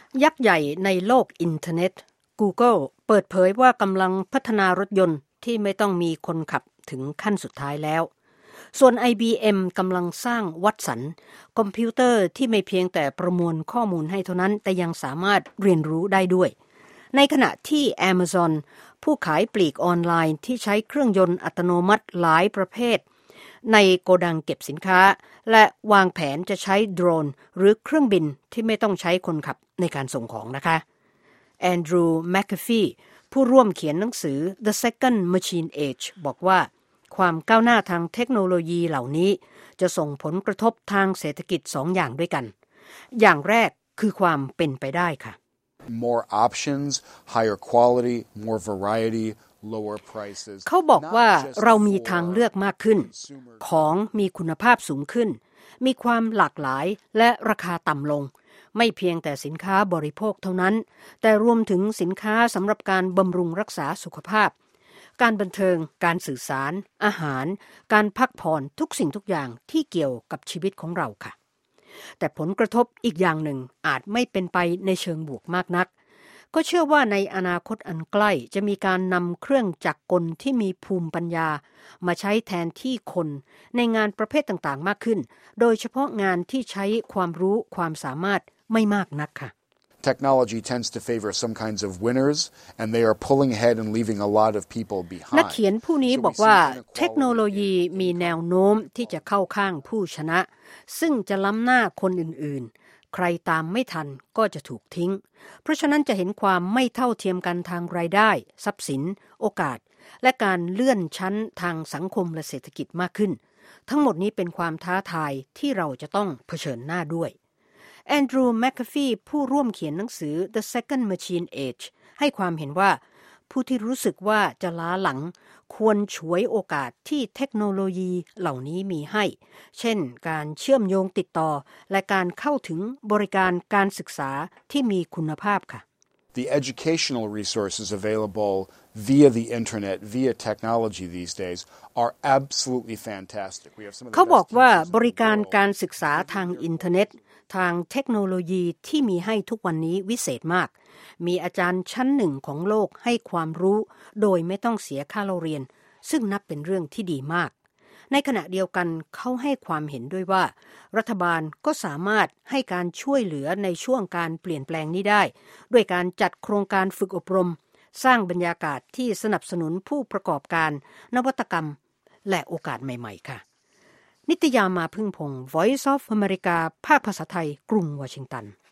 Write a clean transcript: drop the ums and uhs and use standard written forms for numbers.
ยักษ์ใหญ่ในโลกอินเทอร์เน็ต Google เปิดเผยว่ากำลังพัฒนารถยนต์ที่ไม่ต้องมีคนขับถึงขั้นสุดท้ายแล้วส่วน IBM กำลังสร้างวัตสันคอมพิวเตอร์ที่ไม่เพียงแต่ประมวลข้อมูลให้เท่านั้นแต่ยังสามารถเรียนรู้ได้ด้วยในขณะที่ Amazon ผู้ขายปลีกออนไลน์ที่ใช้เครื่องยนต์อัตโนมัติหลายประเภทในโกดังเก็บสินค้าและวางแผนจะใช้โดรนหรือเครื่องบินที่ไม่ต้องใช้คนขับในการส่งของนะคะแอนดรูว์ แมคคาฟีผู้ร่วมเขียนหนังสือ The Second Machine Age บอกว่าความก้าวหน้าทางเทคโนโลยีเหล่านี้จะส่งผลกระทบทางเศรษฐกิจ2 อย่างด้วยกันอย่างแรกคือความเป็นไปได้ค่ะ More options, higher quality, more variety, lower prices เขาบอกว่าเรามีทางเลือกมากขึ้นของมีคุณภาพสูงขึ้นมีความหลากหลายและราคาต่ำลงไม่เพียงแต่สินค้าบริโภคเท่านั้นแต่รวมถึงสินค้าสำหรับการบำรุงรักษาสุขภาพการบันเทิงการสื่อสารอาหารการพักผ่อนทุกสิ่งทุกอย่างที่เกี่ยวกับชีวิตของเราค่ะแต่ผลกระทบอีกอย่างหนึ่งอาจไม่เป็นไปในเชิงบวกมากนักก็เชื่อว่าในอนาคตอันใกล้จะมีการนำเครื่องจักรกลที่มีภูมิปัญญามาใช้แทนที่คนในงานประเภทต่างๆมากขึ้นโดยเฉพาะงานที่ใช้ความรู้ความสามารถไม่มากนักค่ะ Technology tends to favor some kinds of winners and they are pulling ahead and leaving a lot of people behind นักเขียนผู้นี้บอกว่าเทคโนโลยีมีแนวโน้มที่จะเข้าข้างผู้ชนะซึ่งจะล้ำหน้าคนอื่นๆใครตามไม่ทันก็จะถูกทิ้งเพราะฉะนั้นจะเห็นความไม่เท่าเทียมกันทางรายได้ทรัพย์สินโอกาสและการเลื่อนชั้นทางสังคมและเศรษฐกิจมากขึ้นทั้งหมดนี้เป็นความท้าทายที่เราจะต้องเผชิญหน้าด้วยแอนดรูว์ แมคคาฟีผู้ร่วมเขียนหนังสือ The Second Machine Age ให้ความเห็นว่าผู้ที่รู้สึกว่าจะล้าหลังควรฉวยโอกาสที่เทคโนโลยีเหล่านี้มีให้เช่นการเชื่อมโยงติดต่อและการเข้าถึงบริการการศึกษาที่มีคุณภาพค่ะ The educational resources available via the internet, via technology these days are absolutely fantastic. เขาบอกว่าบริการการศึกษาทางอินเทอร์เน็ตทางเทคโนโลยีที่มีให้ทุกวันนี้วิเศษมากมีอาจารย์ชั้นหนึ่งของโลกให้ความรู้โดยไม่ต้องเสียค่าเรียนซึ่งนับเป็นเรื่องที่ดีมากในขณะเดียวกันเขาให้ความเห็นด้วยว่ารัฐบาลก็สามารถให้การช่วยเหลือในช่วงการเปลี่ยนแปลงนี้ได้ด้วยการจัดโครงการฝึกอบรมสร้างบรรยากาศที่สนับสนุนผู้ประกอบการนวัตกรรมและโอกาสใหม่ๆค่ะนิตยามาพึ่งพงศ์ Voice of America ภาคภาษาไทยกรุงวอชิงตัน